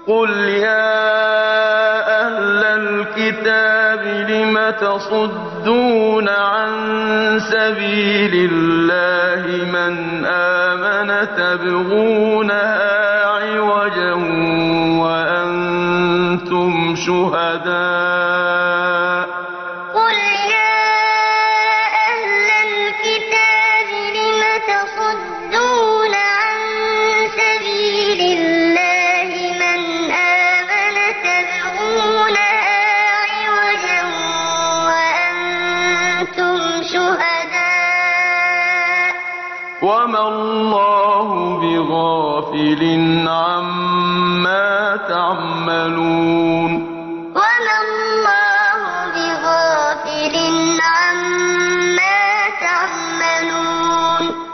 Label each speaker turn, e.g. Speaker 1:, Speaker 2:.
Speaker 1: قُلْ يَا أَهْلَ الْكِتَابِ لِمَ تَصُدُّونَ عَن سَبِيلِ اللَّهِ مَنْ آمَنَ تَبْغُونَهَا عِوَجًا وَأَنتُمْ شُهَدَاءُ ۗ وَمَا اللَّهُ بِغَافِلٍ عَمَّا تَعْمَلُونَ